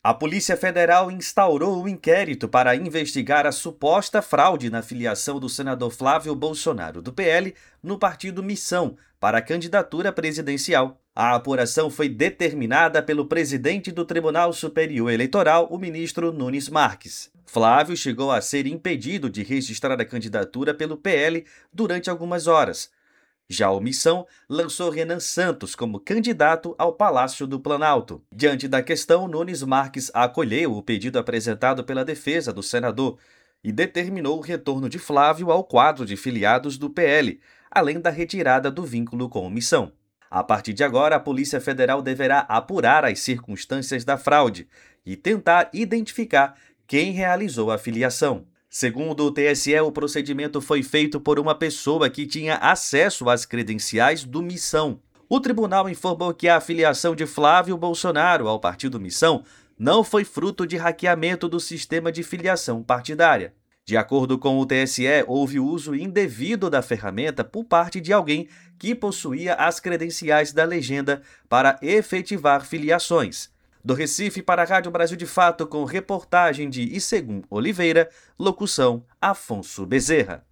A Polícia Federal instaurou um inquérito para investigar a suposta fraude na filiação do senador Flávio Bolsonaro, do PL, no partido Missão, para a candidatura presidencial. A apuração foi determinada pelo presidente do Tribunal Superior Eleitoral, o ministro Nunes Marques. Flávio chegou a ser impedido de registrar a candidatura pelo PL durante algumas horas. Já a Missão lançou Renan Santos como candidato ao Palácio do Planalto. Diante da questão, Nunes Marques acolheu o pedido apresentado pela defesa do senador e determinou o retorno de Flávio ao quadro de filiados do PL, além da retirada do vínculo com a Missão. A partir de agora, a Polícia Federal deverá apurar as circunstâncias da fraude e tentar identificar quem realizou a filiação. Segundo o TSE, o procedimento foi feito por uma pessoa que tinha acesso às credenciais do Missão. O tribunal informou que a filiação de Flávio Bolsonaro ao partido Missão não foi fruto de hackeamento do sistema de filiação partidária. De acordo com o TSE, houve uso indevido da ferramenta por parte de alguém que possuía as credenciais da legenda para efetivar filiações. Do Recife para a Rádio Brasil de Fato, com reportagem de Issegum Oliveira, locução Afonso Bezerra.